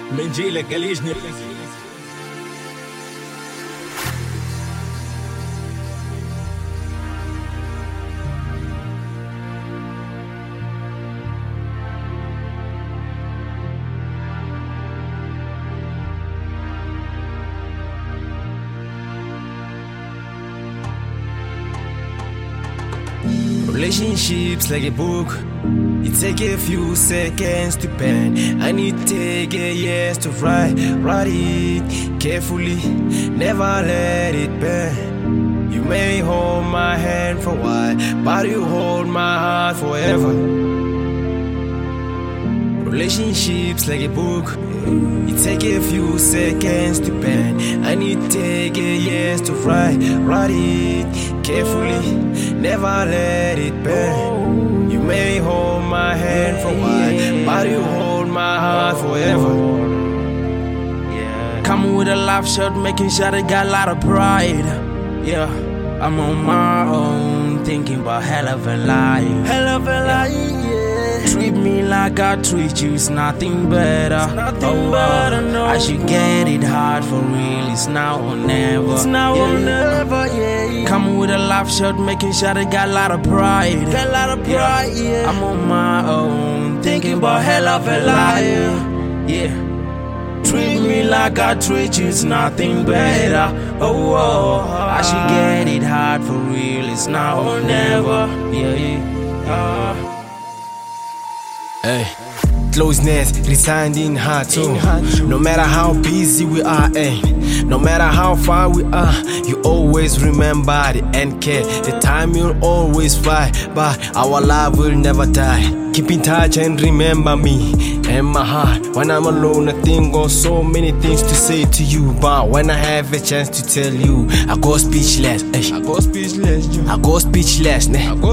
من جيلك قليجني. Relationships like a book. It take a few seconds to pen, and it take a years to write it carefully, never let it bend. You may hold my hand for a while, but you hold my heart forever. Relationships like a book. It take a few seconds to pen, and it take a years to write it carefully, never let it bend. You may hold my hand for a while, but you hold my heart forever. Coming with a live shot, making sure they got a lot of pride. Yeah, I'm on my own, thinking about hell of a life. Hell of a life, yeah. Treat me like I treat you, it's nothing better. No. I should get it hard for real, it's now or never. It's now or never, yeah. Coming with a live shot, making sure they got a lot of pride. Got a lot of pride, yeah. I'm on my own, thinking about hell of a life. Yeah. Treat me like I treat you, it's nothing better. I should get it hard for real, it's now or never. Yeah. Hey, closeness resigned in heart too. No matter how busy we are, no matter how far we are, you always remember the end care. The time will always fly, but our love will never die. Keep in touch and remember me and my heart. When I'm alone, I think of so many things to say to you, but when I have a chance to tell you, I go speechless. I go speechless.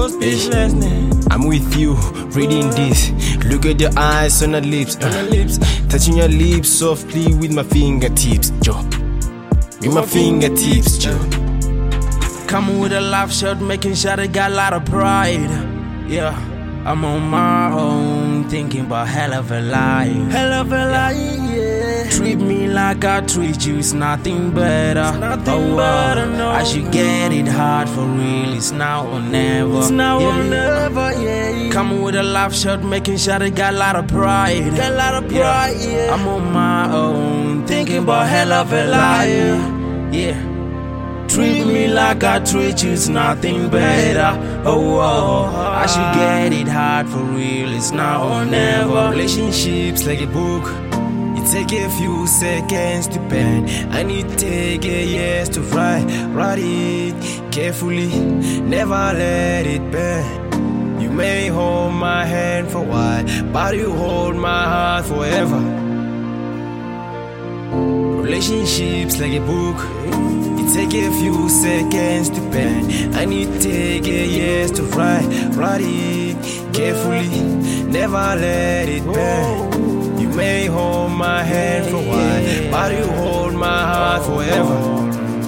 I'm with you, reading this. Look at your eyes on the lips, touching your lips softly with my fingertips, Joe. With my fingertips, Joe. Coming with a live shot, making sure they got a lot of pride. Yeah, I'm on my own, thinking about hell of a life. Hell of a life, yeah. Treat me like I treat you, it's nothing better. No. I should get it hard for real, it's now or never. It's now or never, yeah. Coming with a live shot, making sure they got a lot of pride. Got a lot of pride, yeah. I'm on my own, thinking about hell of a life. Yeah. Treat me like I treat you, it's nothing better. I should get it hard for real, it's now or never. Relationships like a book. It take a few seconds to pen, and it take a years to write it carefully, never let it bend. You may hold my hand for a while, but you hold my heart forever. Relationships like a book. It take a few seconds to pen, and it take a years to write it carefully, never let it bend. You may hold my hand for a while, but you hold my heart forever.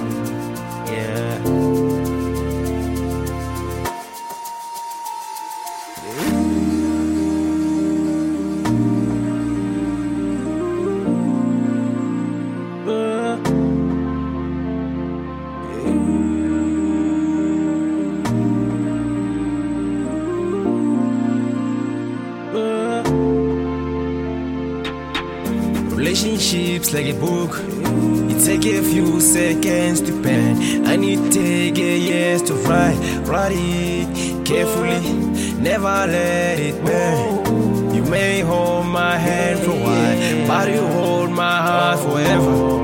Relationships like a book. It take a few seconds to pen, and it take a years to write it carefully, never let it bend. You may hold my hand for a while, but you hold my heart forever.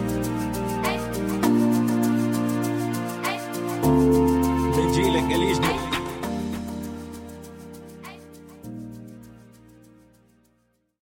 من جيلك قليجني.